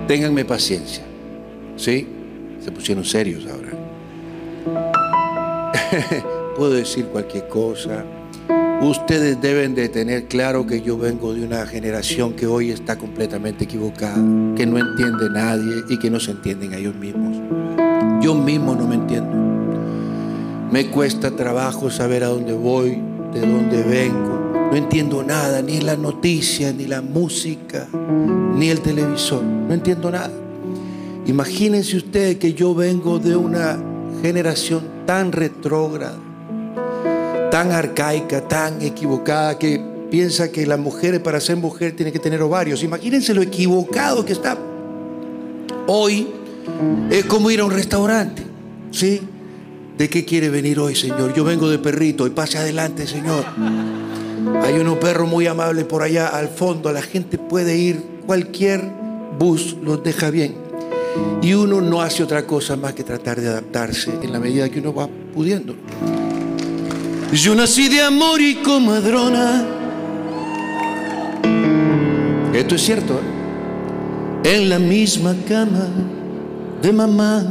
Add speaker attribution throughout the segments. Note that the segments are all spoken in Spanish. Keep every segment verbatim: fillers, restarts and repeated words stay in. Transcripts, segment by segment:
Speaker 1: ténganme paciencia. ¿Sí? Se pusieron serios ahora. Puedo decir cualquier cosa. Ustedes deben de tener claro que yo vengo de una generación que hoy está completamente equivocada, que no entiende a nadie y que no se entienden a ellos mismos. Yo mismo no me entiendo. Me cuesta trabajo saber a dónde voy, de dónde vengo. No entiendo nada, ni la noticia, ni la música, ni el televisor. No entiendo nada. Imagínense ustedes que yo vengo de una generación tan retrógrada, tan arcaica, tan equivocada, que piensa que las mujeres para ser mujer tienen que tener ovarios. Imagínense lo equivocado que está. Hoy es como ir a un restaurante, ¿sí? ¿De qué quiere venir hoy, señor? Yo vengo de perrito y pase adelante, señor. Hay unos perros muy amables por allá al fondo. La gente puede ir, cualquier bus los deja bien. Y uno no hace otra cosa más que tratar de adaptarse en la medida que uno va pudiendo. Yo nací de amor y comadrona. Esto es cierto, ¿eh? En la misma cama de mamá.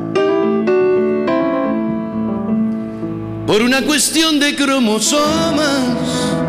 Speaker 1: Por una cuestión de cromosomas.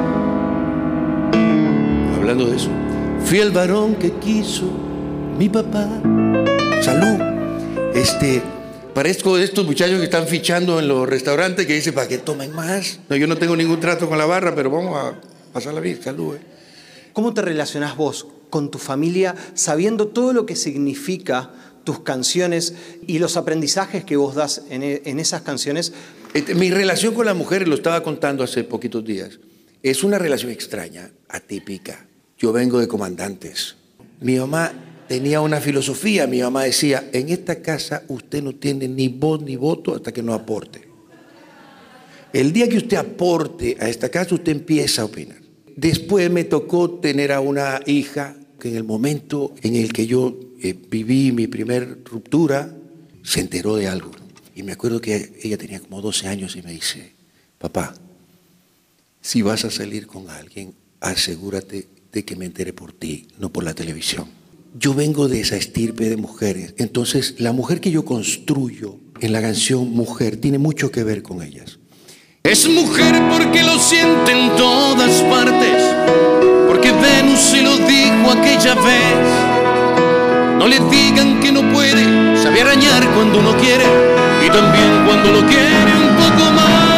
Speaker 1: Hablando de eso, fui el varón que quiso mi papá. Salud. Este... Parezco de estos muchachos que están fichando en los restaurantes que dicen, ¿para qué tomen más? No, yo no tengo ningún trato con la barra, pero vamos a pasarla bien. Salud. ¿eh?
Speaker 2: ¿Cómo te relacionás vos con tu familia sabiendo todo lo que significa tus canciones y los aprendizajes que vos das en, en esas canciones?
Speaker 1: Este, mi relación con las mujeres, lo estaba contando hace poquitos días, es una relación extraña, atípica. Yo vengo de comandantes. Mi mamá tenía una filosofía. Mi mamá decía, en esta casa usted no tiene ni voz ni voto hasta que no aporte. El día que usted aporte a esta casa, usted empieza a opinar. Después me tocó tener a una hija que en el momento en el que yo eh, viví mi primer ruptura, se enteró de algo. Y me acuerdo que ella tenía como doce años y me dice, papá, si vas a salir con alguien, asegúrate de que me entere por ti, no por la televisión. Yo vengo de esa estirpe de mujeres. Entonces, la mujer que yo construyo en la canción Mujer tiene mucho que ver con ellas.
Speaker 3: Es mujer porque lo siente en todas partes, porque Venus se lo dijo aquella vez. No le digan que no puede, sabe arañar cuando uno quiere y también cuando lo quiere un poco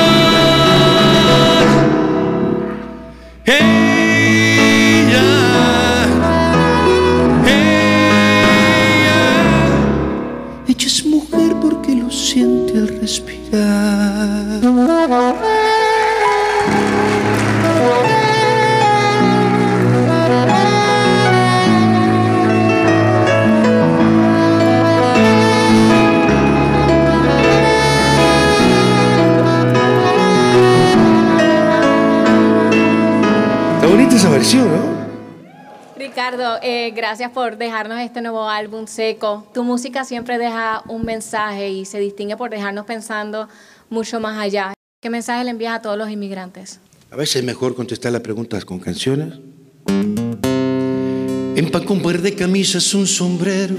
Speaker 3: más. Hey.
Speaker 1: Siente al respirar. Está bonita esa versión, ¿no?
Speaker 4: Ricardo, eh, gracias por dejarnos este nuevo álbum Seco. Tu música siempre deja un mensaje y se distingue por dejarnos pensando mucho más allá. ¿Qué mensaje le envías a todos los inmigrantes?
Speaker 1: A veces es mejor contestar las preguntas con canciones. Empacó un par de camisas, un sombrero,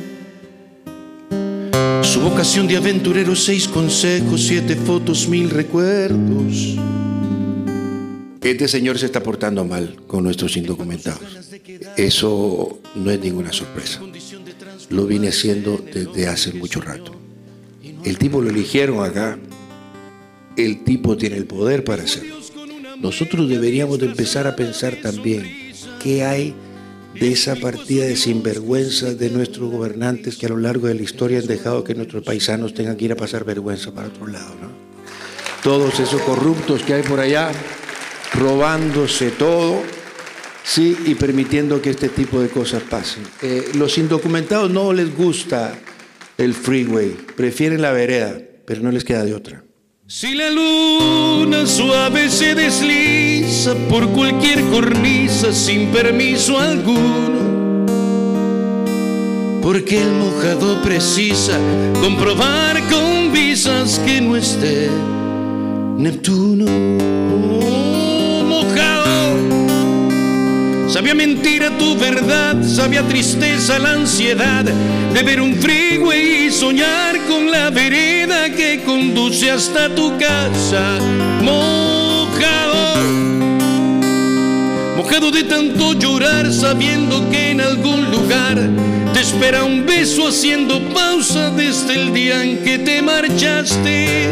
Speaker 1: su vocación de aventurero, seis consejos, siete fotos, mil recuerdos. Este señor se está portando mal con nuestros indocumentados. Eso no es ninguna sorpresa. Lo vine haciendo desde hace mucho rato. El tipo lo eligieron acá. El tipo tiene el poder para hacerlo. Nosotros deberíamos de empezar a pensar también qué hay de esa partida de sinvergüenza de nuestros gobernantes que a lo largo de la historia han dejado que nuestros paisanos tengan que ir a pasar vergüenza para otro lado, ¿no? Todos esos corruptos que hay por allá, robándose todo, sí, y permitiendo que este tipo de cosas pasen. Eh, los indocumentados no les gusta el freeway, prefieren la vereda, pero no les queda de otra.
Speaker 3: Si la luna suave se desliza por cualquier cornisa sin permiso alguno, porque el mojado precisa comprobar con visas que no esté Neptuno. Sabía mentira tu verdad, sabía tristeza la ansiedad de ver un freeway y soñar con la vereda que conduce hasta tu casa. Mojado, mojado de tanto llorar, sabiendo que en algún lugar te espera un beso, haciendo pausa desde el día en que te marchaste.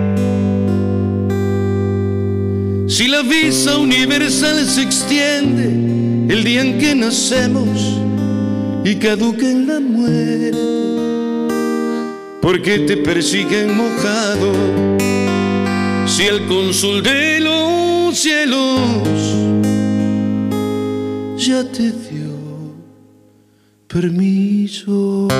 Speaker 3: Si la visa universal se extiende el día en que nacemos y caduca en la muerte, ¿por qué te persiguen mojado? Si el cónsul de los cielos ya te dio permiso.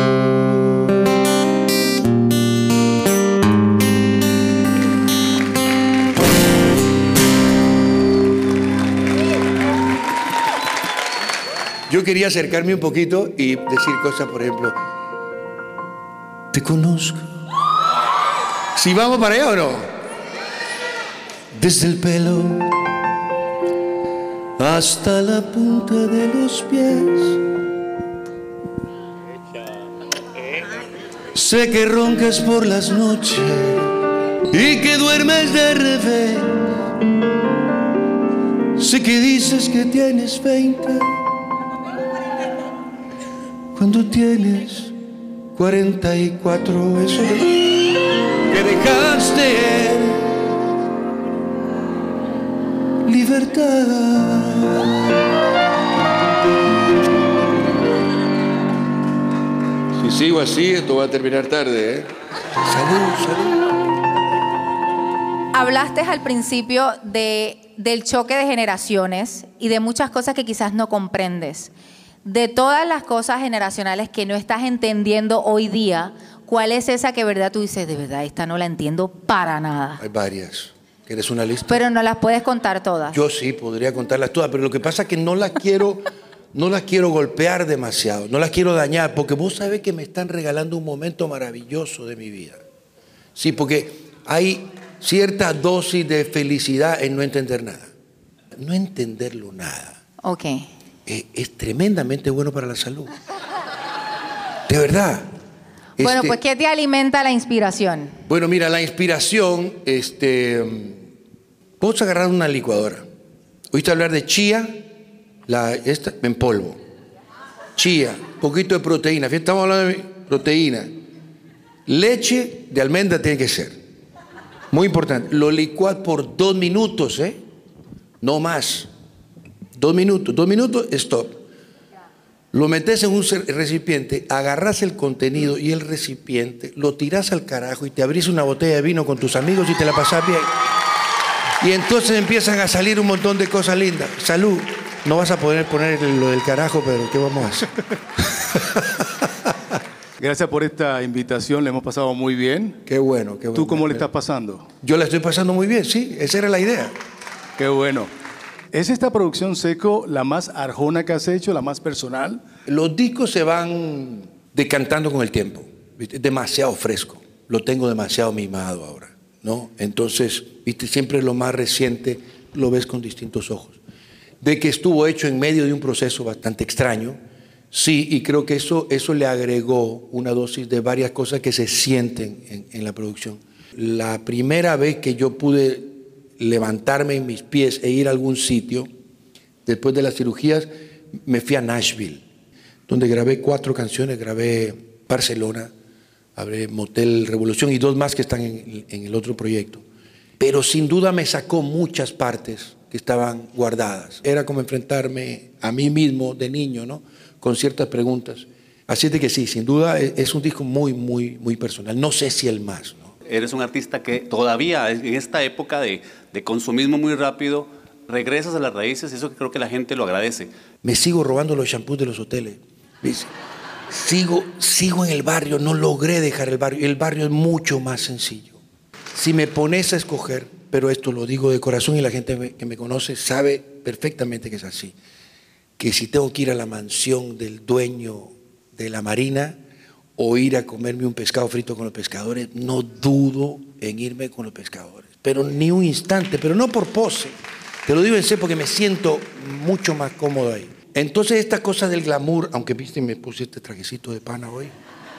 Speaker 1: Yo quería acercarme un poquito y decir cosas, por ejemplo, te conozco. ¿Si vamos para allá o no? Desde el pelo hasta la punta de los pies. Sé que roncas por las noches y que duermes de revés. Sé que dices que tienes veinte cuando tienes cuarenta y cuatro. Eso de que dejaste libertad. Si sigo así, esto va a terminar tarde, ¿eh? Salud, salud.
Speaker 5: Hablaste al principio de, del choque de generaciones y de muchas cosas que quizás no comprendes. De todas las cosas generacionales que no estás entendiendo hoy día, ¿cuál es esa que verdad tú dices, de verdad, esta no la entiendo para nada?
Speaker 1: Hay varias. ¿Quieres una lista?
Speaker 5: Pero no las puedes contar todas.
Speaker 1: Yo sí, podría contarlas todas, pero lo que pasa es que no las quiero, no las quiero golpear demasiado, no las quiero dañar, porque vos sabés que me están regalando un momento maravilloso de mi vida. Sí, porque hay cierta dosis de felicidad en no entender nada. No entenderlo nada.
Speaker 5: Ok.
Speaker 1: Es, es tremendamente bueno para la salud. De verdad.
Speaker 5: Bueno,
Speaker 1: Este,
Speaker 5: pues ¿qué te alimenta la inspiración?
Speaker 1: Bueno, mira, la inspiración, este, vamos a agarrar una licuadora. ¿Oíste hablar de chía? La, esta, en polvo. Chía, poquito de proteína. Fíjate, estamos hablando de proteína. Leche de almendra tiene que ser. Muy importante. Lo licuás por dos minutos, ¿eh? No más. Dos minutos. Dos minutos, stop. Lo metes en un recipiente, agarras el contenido y el recipiente, lo tiras al carajo y te abrís una botella de vino con tus amigos y te la pasás bien. Y entonces empiezan a salir un montón de cosas lindas. Salud. No vas a poder poner lo del carajo, pero ¿qué vamos a hacer?
Speaker 6: Gracias por esta invitación, le hemos pasado muy bien.
Speaker 1: Qué bueno, qué bueno.
Speaker 6: ¿Tú cómo le estás pasando?
Speaker 1: Yo la estoy pasando muy bien, sí, esa era la idea.
Speaker 6: Qué bueno. ¿Es esta producción Seco la más arjona que has hecho, la más personal?
Speaker 1: Los discos se van decantando con el tiempo. ¿Viste? Demasiado fresco. Lo tengo demasiado mimado ahora, ¿no? Entonces, ¿viste? Siempre lo más reciente lo ves con distintos ojos. De que estuvo hecho en medio de un proceso bastante extraño, sí, y creo que eso, eso le agregó una dosis de varias cosas que se sienten en, en la producción. La primera vez que yo pude levantarme en mis pies e ir a algún sitio, después de las cirugías, me fui a Nashville, donde grabé cuatro canciones, grabé Barcelona, grabé Motel Revolución y dos más que están en, en el otro proyecto. Pero sin duda me sacó muchas partes que estaban guardadas. Era como enfrentarme a mí mismo de niño, ¿no? Con ciertas preguntas. Así es de que sí, sin duda es un disco muy, muy, muy personal. No sé si el más, ¿no?
Speaker 7: Eres un artista que todavía en esta época de, de consumismo muy rápido regresas a las raíces, eso que creo que la gente lo agradece.
Speaker 1: Me sigo robando los shampoos de los hoteles. ¿Ves? Sigo, sigo en el barrio, no logré dejar el barrio. El barrio es mucho más sencillo. Si me pones a escoger, pero esto lo digo de corazón y la gente que me conoce sabe perfectamente que es así, que si tengo que ir a la mansión del dueño de la marina o ir a comerme un pescado frito con los pescadores, no dudo en irme con los pescadores, pero ni un instante, pero no por pose, Te lo digo en serio porque me siento mucho más cómodo ahí. Entonces estas cosas del glamour, aunque viste me puse este trajecito de pana hoy,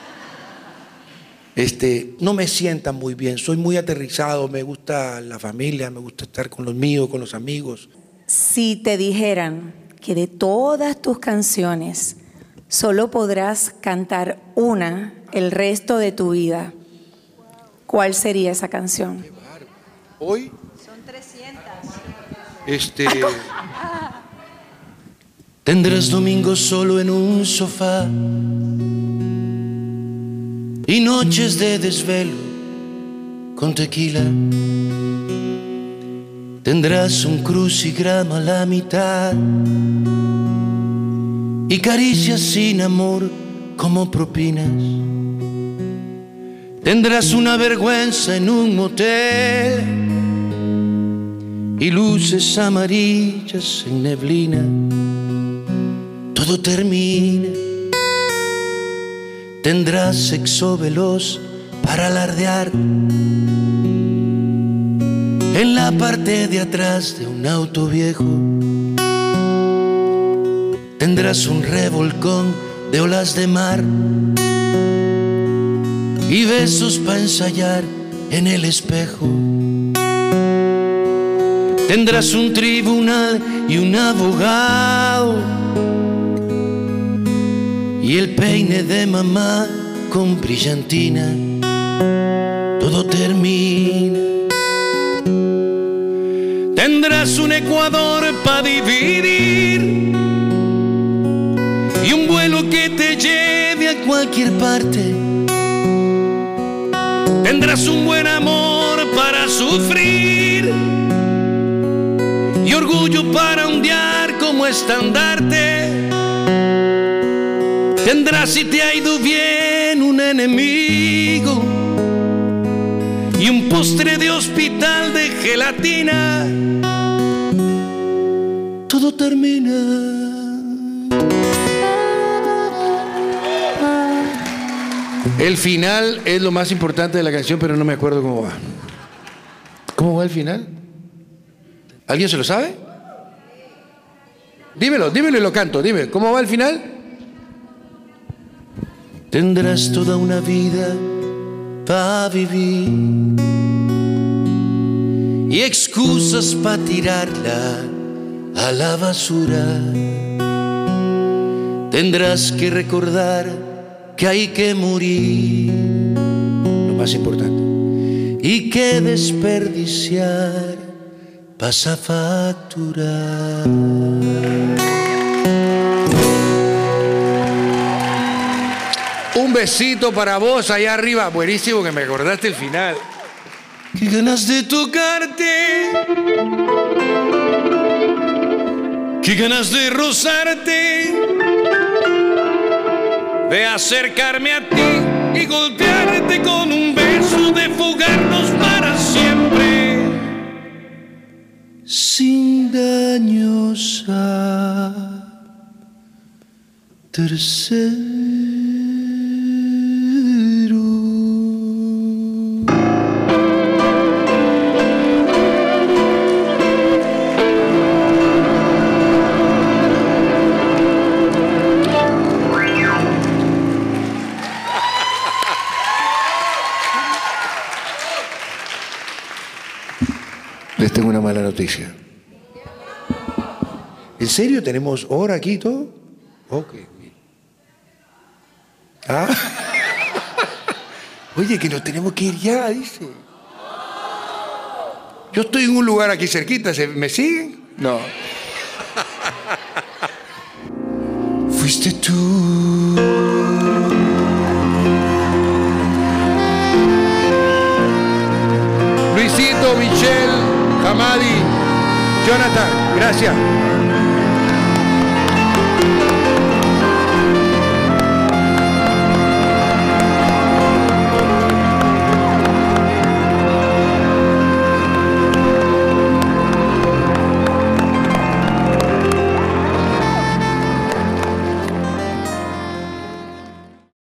Speaker 1: este, no me sientan muy bien. Soy muy aterrizado, me gusta la familia, me gusta estar con los míos, con los amigos.
Speaker 8: Si te dijeran que de todas tus canciones solo podrás cantar una el resto de tu vida, ¿cuál sería esa canción?
Speaker 1: Hoy
Speaker 5: Son trescientas.
Speaker 1: Este,
Speaker 3: Tendrás domingos solo en un sofá y noches de desvelo con tequila. Tendrás un crucigrama a la mitad y caricias sin amor como propinas. Tendrás una vergüenza en un motel y luces amarillas en neblina. Todo termina. Tendrás sexo veloz para alardear en la parte de atrás de un auto viejo. Tendrás un revolcón de olas de mar y besos para ensayar en el espejo. Tendrás un tribunal y un abogado y el peine de mamá con brillantina. Todo termina. Tendrás un Ecuador para dividir y un vuelo que te lleve a cualquier parte. Tendrás un buen amor para sufrir y orgullo para ondear como estandarte. Tendrás, si te ha ido bien, un enemigo y un postre de hospital de gelatina. Todo termina.
Speaker 1: el final es lo más importante de la canción, pero no me acuerdo cómo va. ¿Cómo va el final? ¿Alguien se lo sabe? Dímelo, dímelo y lo canto, dime, ¿cómo va el final?
Speaker 3: Tendrás toda una vida para vivir y excusas para tirarla a la basura. Tendrás que recordar que hay que morir,
Speaker 1: lo más importante,
Speaker 3: y que desperdiciar pasa factura.
Speaker 1: Un besito para vos allá arriba. Buenísimo que me acordaste el final.
Speaker 3: Qué ganas de tocarte, qué ganas de rozarte, de acercarme a ti y golpearte con un beso, de fugarnos para siempre, sin daños a terceros.
Speaker 1: Les tengo una mala noticia. ¿En serio tenemos hora aquí y todo? Ok. Ah. Oye, que nos tenemos que ir ya, dice. Yo estoy en un lugar aquí cerquita, ¿me siguen? No.
Speaker 3: Fuiste tú.
Speaker 1: Luisito, Michelle, Hamadi, Jonathan, gracias.